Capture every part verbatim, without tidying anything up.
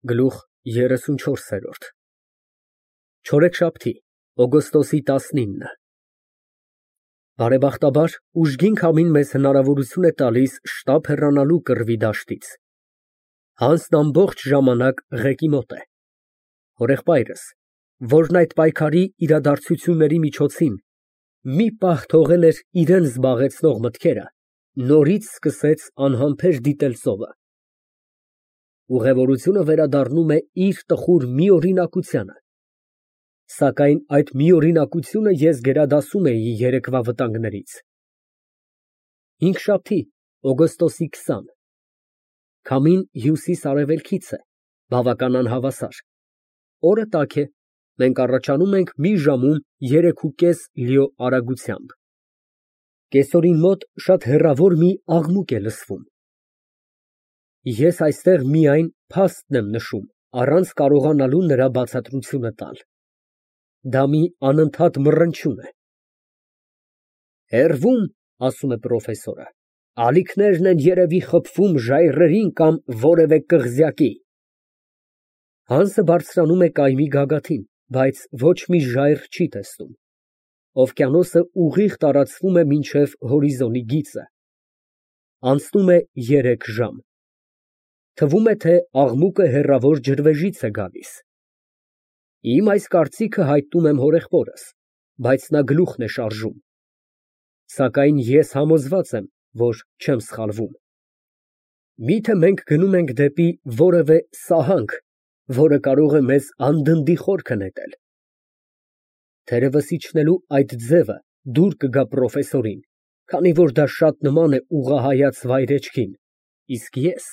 Գլուխ երեսունչորս։ Չորեքշաբթի, օգոստոսի տասնինը։ Բարեբախտաբար, ուժգին քամին մեզ հնարավորություն է տալիս շտապ հեռանալու կռվի դաշտից։ Հանսն ամբողջ ժամանակ ղեկի մոտ է։ Հորեղբայրս, որն այդ պայքարի իրադարձությունների միջոցին մի պահ թողել էր իրան զբաղեցնող մտքերը, նորից սկսեց անհամբեր դիտել ծովը։ Ուղևորությունը վերադառնում է իր տխուր միօրինակությանը, սակայն այդ միօրինակությունը ես գերադասում էի երեկվա վտանգներից։ Հինգշաբթի, օգոստոսի քսանը։ Քամին հյուսիս֊արևելքից է, բավական անհավասար։ Օրը տաք է, մենք առաջանում ենք մի ժամում երեքուկես լիո արագությամբ։ Կեսօրին մոտ շատ հեռավոր մի աղմուկ է լսվում։ Ես այստեղ միայն փաստն եմ նշում, առանց կարողանալու նրա բացատրությունը տալ։ Դա մի անընդհատ մռնչյուն է։ Հեռվում, ասում է պրոֆեսորը, ալիքներն են երևի խփվում ժայռերին կամ որևէ կղզյակի։ Հանսը բարձրանում է կայմի գագաթին, բայց ոչ մի ժայռ չի տեսնում։ Օվկիանոսը ուղիղ տարածվում է մինչև հորիզոնի գիծը։ Անցնում է երեք ժամ։ Թվում է, թե աղմուկը հեռավոր ջրվեժից է գալիս։ Իմ այս կարծիքը հայտնում եմ հորեղբորս, բայց նա գլուխն է շարժում։ Սակայն ես համոզված եմ, որ չեմ սխալվում։ Միթե մենք գնում ենք դեպի որևէ սահանք, որը կարող է մեզ անդնդի խորքը նետել։ Թերևս իջնելու այդ ձևը դուր կգա պրոֆեսորին, քանի որ դա շատ նման է ուղղահայաց վայրեջքին, իսկ ես…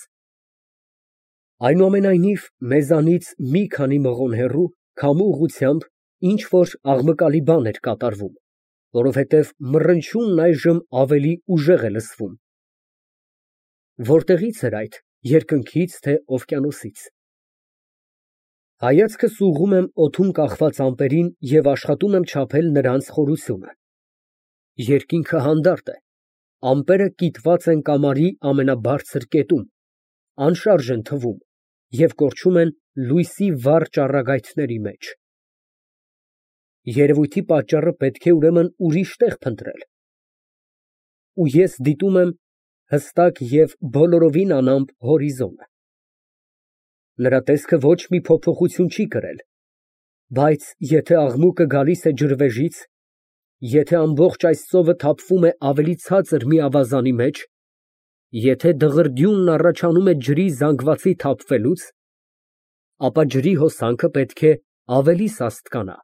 Այնուամենայնիվ, մեզանից մի քանի մղոն հեռու, քամու ուղղությամբ ինչ֊որ աղմկալի բան էր կատարվում, որովհետև մռնչյունն այժմ ավելի ուժեղ է լսվում։ Որտեղի՞ց էր այդ, երկնքից, թե օվկիանոսից։ Հայացքս ուղղում եմ օդում կախված ամպերին և աշխատում եմ չափել նրանց խորությունը։ Երկինքը հանդարտ է, ամպերը կիտված են կամարի ամենաբարձր կետում, անշարժ են թվում և կորչում են լույսի վառ ճառագայթների մեջ։ Երևույթի պատճառը պետք է ուրեմն ուրիշ տեղ փնտրել։ Ու ես դիտում եմ հստակ և բոլորովին անամպ հորիզոնը։ Նրա տեսքը ոչ մի փոփոխություն չի կրել, բայց եթե աղմուկը գալիս է ջրվեժից, եթե ամբողջ այս ծովը թափվում է ավելի ցածր մի ավազանի մեջ, եթե դղրդյունն առաջանում է ջրի զանգվածի թափվելուց, ապա ջրի հոսանքը պետք է ավելի սաստկանա,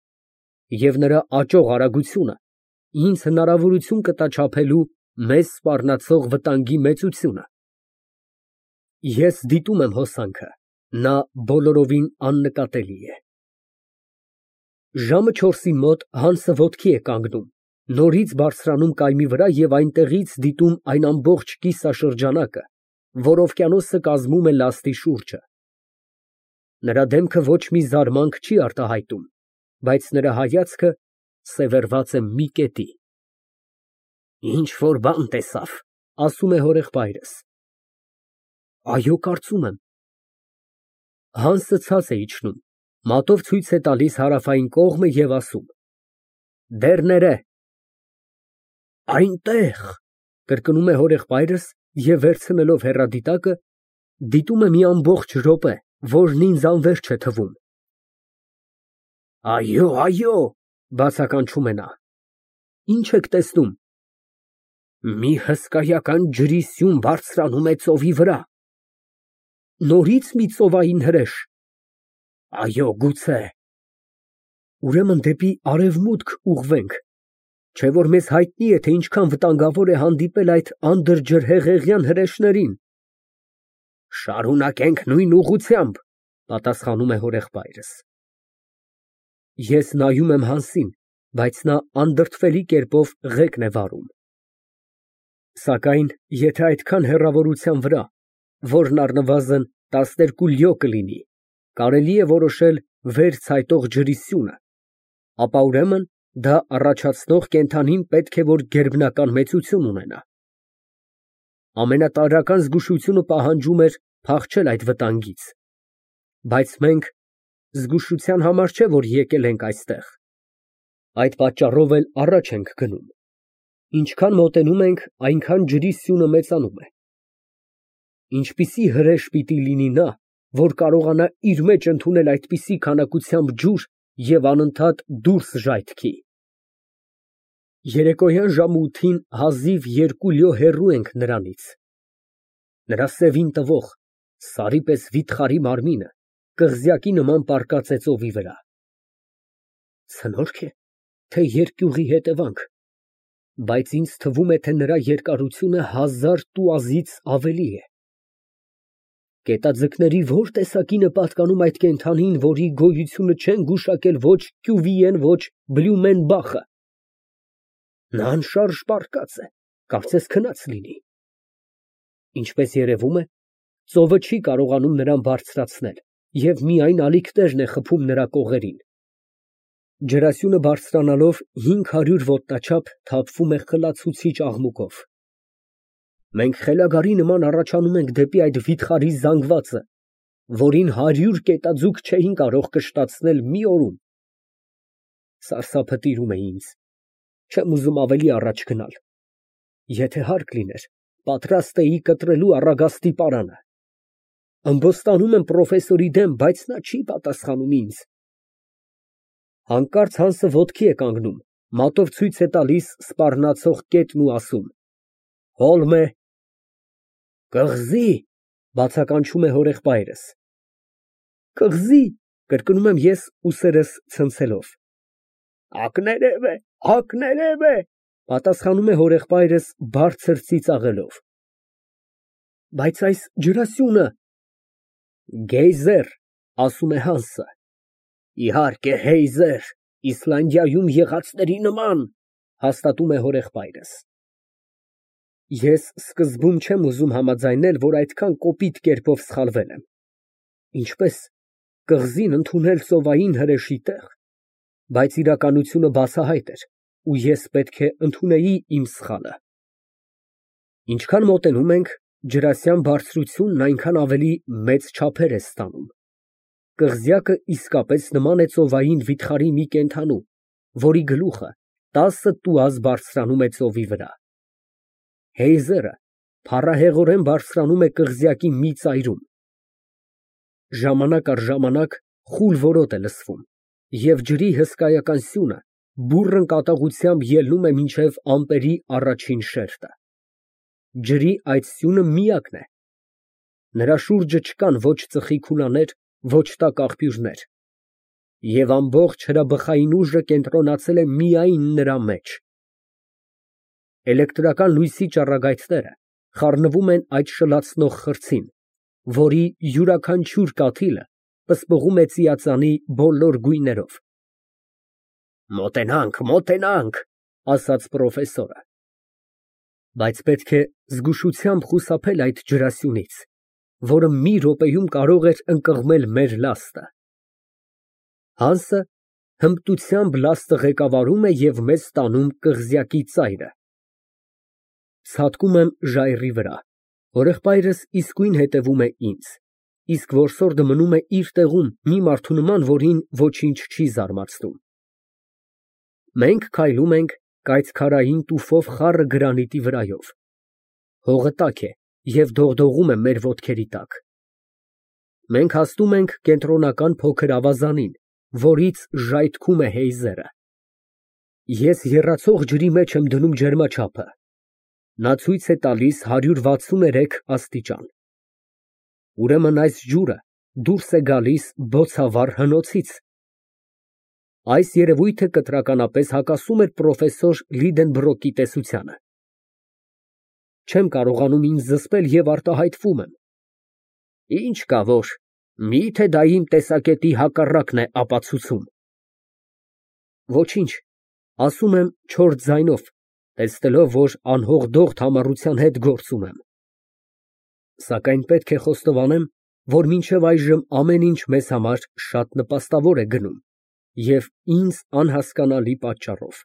և նրա աճող արագությունը ինձ հնարավորություն կտա չափելու մեզ սպառնացող վտանգի մեծությունը։ Ես դիտում եմ հոսանքը, նա բոլորովին աննկատելի է։ Ժամը չորսի մոտ Հանսը ոտքի է կանգնում, նորից բարձրանում կայմի վրա և այնտեղից դիտում այն ամբողջ կիսաշրջանակը, որ օվկիանոսը կազմում է լաստի շուրջը։ Նրա դեմքը ոչ մի զարմանք չի արտահայտում, բայց նրա հայացքը սևեռված է մի կետի։ Ինչ֊որ բան տեսավ, ասում է հորեղբայրս։ Այո, կարծում եմ։ Հանսը ցած է իջնում, մատով ցույց է տալիս հարավային կողմը և ասում. Դեռ ներե։ Այնտեղ, կրկնում է հորեղբայրս և վերցնելով հեռադիտակը, դիտում է մի ամբողջ րոպե, որն ինձ անվերջ է թվում։ Այո, այո, բացականչում է նա։ Ինչ եք տեսնում։ Մի հսկայական ջրի սյուն բարձրանում է ծովի վրա։ Նորից մի ծովային հրեշ։ Այո, գուցե։ Ուրեմն դեպի արևմուտք ուղղվենք, չէ՞ որ մեզ հայտնի է, թե ինչքան վտանգավոր է հանդիպել այդ անդրջրհեղեղյան հրեշներին։ Շարունակենք նույն ուղղությամբ, պատասխանում է հորեղբայրս։ Ես նայում եմ Հանսին, բայց նա անդրդվելի կերպով ղեկն է վարում։ Սակայն եթե այդքան հեռավորության վրա, որն առնվազն տասներկու լյո կլինի, կարելի է որոշել վեր ցայտող ջրի սյունը, ապա ուրեմն դա առաջացնող կենդանին պետք է որ գերբնական մեծություն ունենա։ Ամենատարրական զգուշությունը պահանջում էր փախչել այդ վտանգից։ Բայց մենք զգուշության համար չէ, որ եկել ենք այստեղ։ Այդ պատճառով էլ առաջ ենք գնում։ Ինչքան մոտենում ենք, այնքան ջրի սյունը մեծանում է։ Ինչպիսի հրեշ պիտի լինի նա, որ կարողանա իր մեջ ընդունել այդպիսի քանակությամբ ջուր և անընդհատ դուրս ժայթքի։ Երեկոյան ժամը ութին հազիվ երկու լյո հեռու ենք նրանից։ Նրա սևին տվող, սարի պես վիթխարի մարմինը կղզյակի նման պառկած է ծովի վրա։ Ցնորք է, թե երկյուղի հետևանք, բայց ինձ թվում է, թե նրա երկարությունը հազար տուազից ավելի է։ Գետաձկների ո՞ր տեսակին է պատկանում այդ կենդանին, որի գոյությունը չեն գուշակել ոչ Կյուվիեն, ոչ Բլյումենբախը։ Նա անշարժ պառկած է, կարծես քնած լինի։ Ինչպես երևում է, ծովը չի կարողանում նրան բարձրացնել և միայն ալիքներն է խփում նրա կողերին։ Ջրասյունը բարձրանալով հինգ հարյուր ոտնաչափ թափվում է խլացուցիչ աղմուկով։ Մենք խելագարի նման առաջանում ենք դեպի այդ վիթխարի զանգվածը, որին հարյուր կետաձուկ չէին կարող կշտացնել մի օրում։ Սարսափը տիրում է ինձ, չեմ ուզում ավելի առաջ գնալ։ Եթե հարկ լիներ, պատրաստ էի կտրելու առագաստի պարանը։ Ըմբոստանում եմ պրոֆեսորի դեմ, բայց նա չի պատասխանում ինձ։ Հանկարծ Հանսը ոտքի է կանգնում, մատով ցույց է տալիս սպառնացող կետն ու ասում. Հոլմե։ Կղզի, բացականչում է հորեղբայրս։ Կղզի, կրկնում եմ ես ուսերս ցնցելով։ Ակներև է, ակներև է, պատասխանում է հորեղբայրս բարձր ծիծաղելով։ Բայց այս ջրասյունը։ Գեյզեր, ասում է Հանսը։ Իհարկե հեյզեր, Իսլանդիայում եղածների նման, հաստատում է հորեղբայրս։ Ես սկզբում չեմ ուզում համաձայնել, որ այդքան կոպիտ կերպով սխալվել եմ։ Ինչպես կղզին ընդունել ծովային հրեշի տեղ, բայց իրականությունը բացահայտ էր, ու ես պետք է ընդունեի իմ սխալը։ Ինչքան մոտենում ենք, ջրասյան բարձրությունն այնքան ավելի մեծ չափեր է ստանում։ Կղզյակը իսկապես նման է ծովային վիթխարի մի կենդանու, որի գլուխը տասը տուազ բարձրանում է ծովի վրա։ Հեյզերը փառահեղորեն բարձրանում է կղզյակի մի ծայրում։ Ժամանակ առ ժամանակ խուլ որոտ է լսվում, և ջրի հսկայական սյունը բուռն կատաղությամբ ելնում է մինչև ամպերի առաջին շերտը։ Ջրի այդ սյունը միակն է։ Նրա շուրջը չկան ոչ ծխի քունաներ, ոչ տաք աղբյուրներ, և ամբողջ հրաբխային ուժը կենտրոնացել է միայն նրա մեջ։ Էլեկտրական լույսի ճառագայթները խառնվում են այդ շլացնող խրձին, որի յուրաքանչյուր կաթիլը պսպղում է ծիածանի բոլոր գույներով։ Մոտենանք, մոտենանք, ասաց պրոֆեսորը։ Բայց պետք է զգուշությամբ խուսափել այդ ջրասյունից, որը մի րոպեում կարող էր ընկղմել մեր լաստը։ Հանսը հմտությամբ լաստը ղեկավարում է և մեզ տանում կղզյակի ծայրը։ Ցատկում եմ ժայռի վրա, հորեղբայրս իսկույն հետևում է ինձ, իսկ որսորդը մնում է իր տեղում մի մարդու նման, որին ոչինչ չի զարմացնում։ Մենք քայլում ենք կայծքարային տուֆով խառը գրանիտի վրայով։ Հողը տաք է և դողդողում է մեր ոտքերի տակ։ Մենք հասնում ենք կենտրոնական փոքր ավազանին, որից ժայթքում է հեյզերը։ Ես եռացող ջրի մեջ եմ դնում ջերմաչափը։ Նա ցույց է տալիս հարյուր վաթսուներեք աստիճան։ Ուրեմն այս ջուրը դուրս է գալիս բոցավառ հնոցից։ Այս երևույթը կտրականապես հակասում էր պրոֆեսոր Լիդենբրոկի տեսությանը։ Չեմ կարողանում ինձ զսպել և արտահայտվում եմ։ Ինչ կա որ, մի՞թե դա իմ տեսակետի հակառակն է ապացուցում։ Ոչինչ, ասում եմ չորս ձայնով, տեսնելով, որ անհողդողդ համառության հետ գործ ունեմ։ Սակայն պետք է խոստովանեմ, որ մինչև այժմ ամեն ինչ մեզ համար շատ նպաստավոր է գնում և ինձ անհասկանալի պատճառով։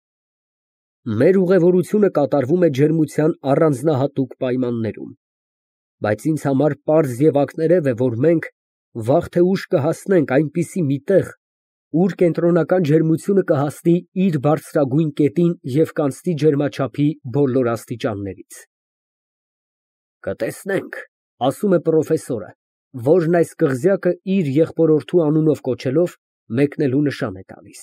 Մեր ուղևորությունը կատարվում է ջերմության առանձնահատուկ պայմաններում, բայց ինձ համար պարզ և ակներև է, որ մենք Վաղ թե ուշ կհասնենք այնպիսի մի տեղ, ուր կենտրոնական ջերմությունը կհասնի իր բարձրագույն կետին և կանցնի ջերմաչափի բոլոր աստիճաններից։ Կտեսնենք, ասում է պրոֆեսորը, որն այս կղզյակը իր եղբորորդու անունով կոչելով մեկնելու նշան է տալիս։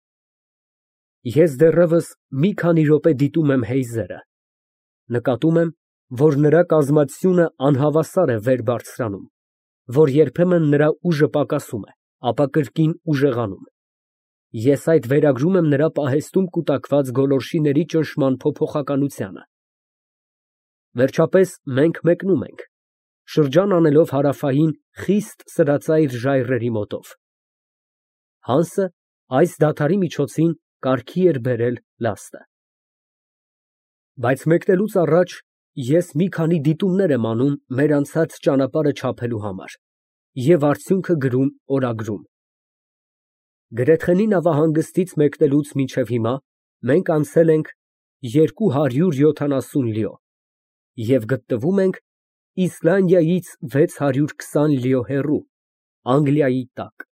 Ես դեռևս մի քանի րոպե դիտում եմ Հեյզերը, նկատում եմ, որ նրա կազմվածությունը անհավասար է վեր բարձրանում, որ երբեմն նրա ուժը պակասում է, ապա կրկին ուժեղանում։ Ես այդ վերագրում եմ նրա պահեստում կուտակված գոլորշիների ճնշման փոփոխականությանը։ Վերջապես մենք մեկնում ենք, շրջան անելով հարավային խիստ սրածայր ժայռերի մոտով։ Հանսը այս դադարի միջոցին կարգի էր բերել լաստը։ Բայց մեկնելուց առաջ ես մի քանի դիտումներ եմ անում մեր անցած ճանապարհը չափելու համար և արդյունքը գրում օրագրում։ Գրեթխենի նավահանգստից մեկնելուց մինչև հիմա մենք անցել ենք երկու հարյուր յոթանասուն լիո և գտնվում ենք Իսլանդիայից վեց հարյուր քսան լիո հեռու, Անգլիայի տակ։